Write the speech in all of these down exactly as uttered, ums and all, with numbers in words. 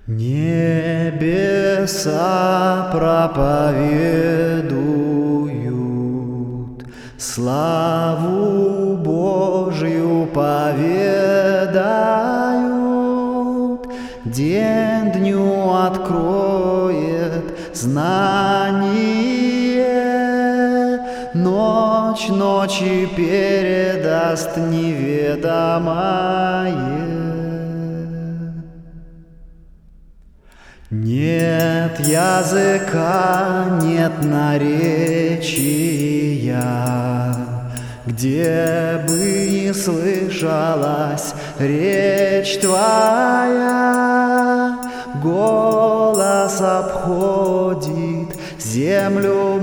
Небеса проповедуют, славу Божью поведают, день дню откроет знание, ночь ночи передаст неведомое. Нет языка, нет наречия, где бы не слышалась речь твоя. Голос обходит землю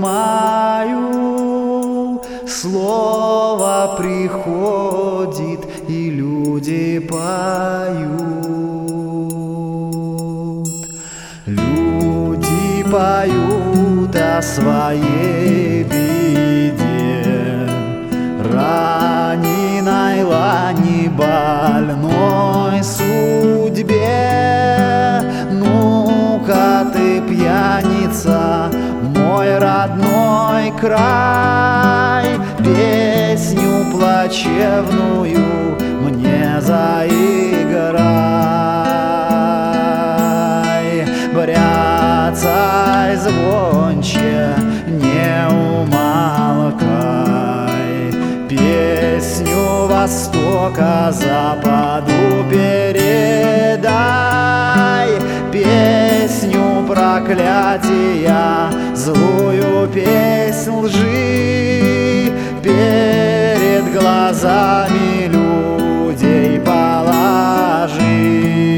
мою, слово приходит, и люди поют. Люди поют о своей беде, раненой лани, больной судьбе. Ну-ка ты, пьяница, мой родной край, песню плачевную мне заиграй. Бряцай звонче, не умолкай, песню Востока Западу передай, песню проклятия, злую песнь лжи перед глазами людей положи.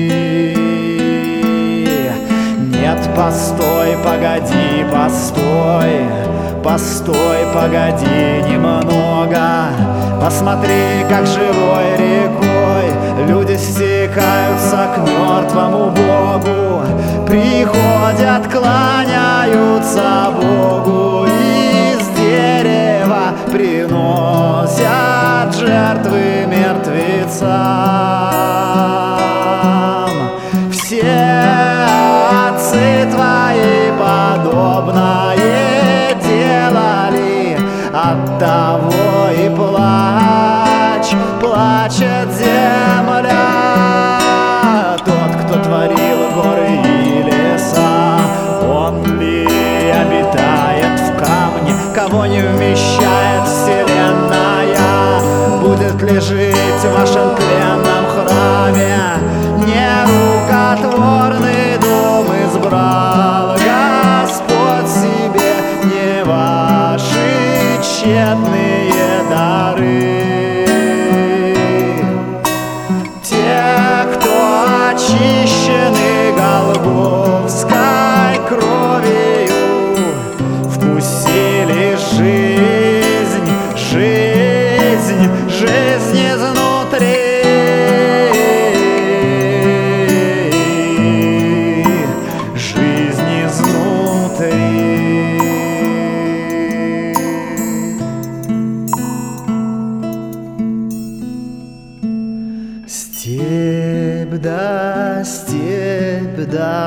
Нет, постой, погоди, постой, постой, погоди немного. Посмотри, как живой рекой люди стекаются к мертвому Богу, приходят, кланяются Богу, из дерева приносят жертвы мертвецам. Все отцы твои подобное делали, оттого и плачь, плачет земля. Тот, кто творил горы и леса, он ли обитает в камне, кого не вмещает вселенная? Будет ли жить в вашем тленном храме? Нерукотворный дом избрал Господь себе, не ваши тщетные дары. Те, кто очищены голгофской кровью, вкусили жизнь, жизнь, жизнь изнутри. Жизнь изнутри. Степь да степь да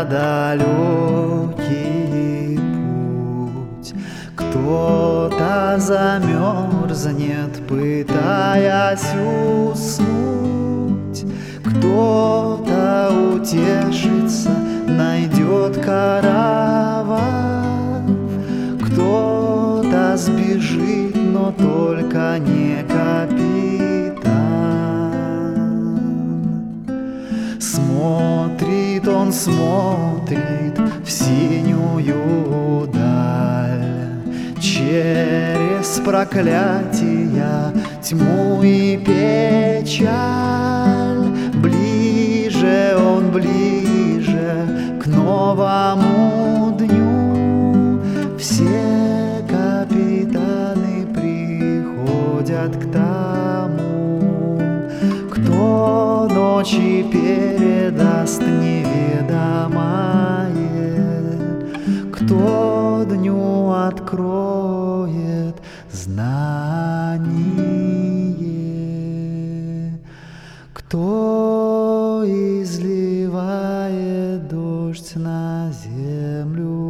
далекий путь, кто-то замерзнет, пытаясь уснуть, кто-то утешится, найдет караван, кто-то сбежит, но только не капитан. Смотрит он, смотрит в синюю даль, через проклятия, тьму и печаль. Ближе он, ближе к новому дню, все капитаны приходят к тому, кто ночи передаст неведомое, кто дню откроет знание, кто изливает до землю.